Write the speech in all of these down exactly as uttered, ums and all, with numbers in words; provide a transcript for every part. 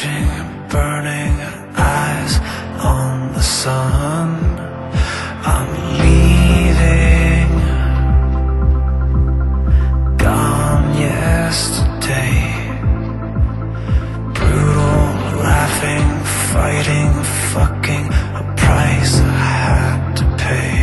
watching burning eyes on the sun. I'm leaving, gone yesterday. Brutal, laughing, fighting, fucking, a price I had to pay.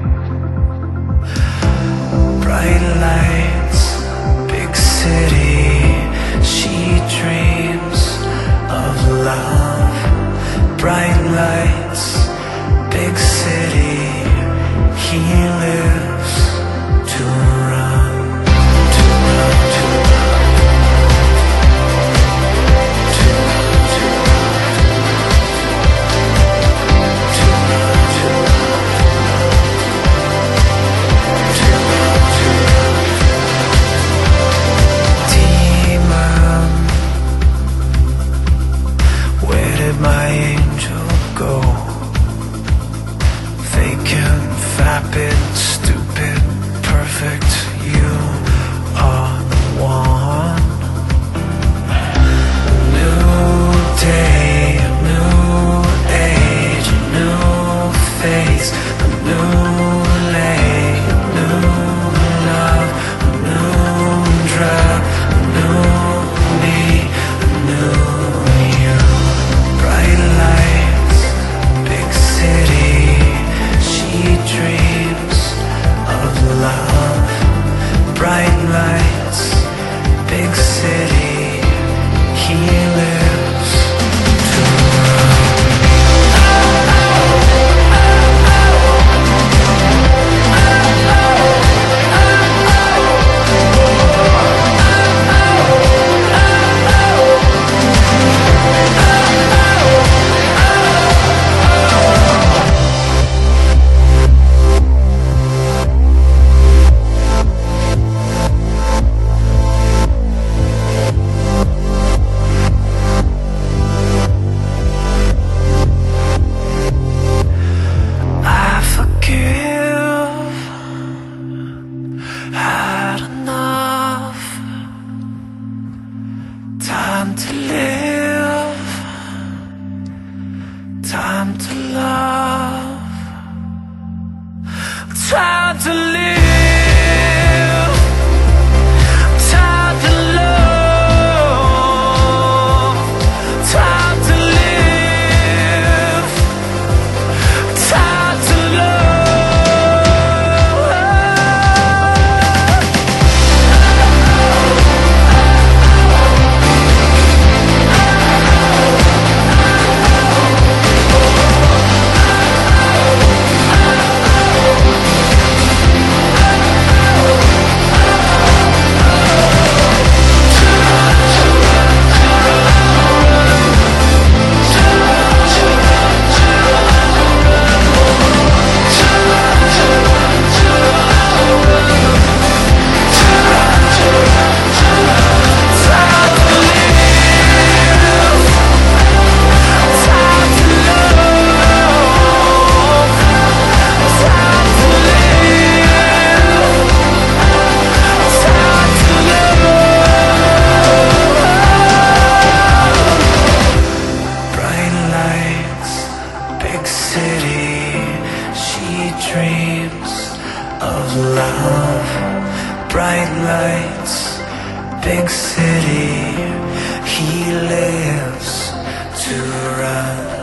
Bright lights, big city, she dreams of love. Bright lights, big city, he lives to run, to run, to run, to run, to run, to run, to run. Demon, where did my angel go? Vacant, vapid, stupid, perfect, you are the one. New day, a new age, a new face, a new lay, a new love, a new drug, a new me, a new you. Bright lights, big city, she dreams of love. Bright lights, big city, he lives to run. I forgive, had enough time to live, time to love, time to live, time to love, time to live, time to love. Bright lights, big city, she dreams of love. Bright lights, big city, he lives to run.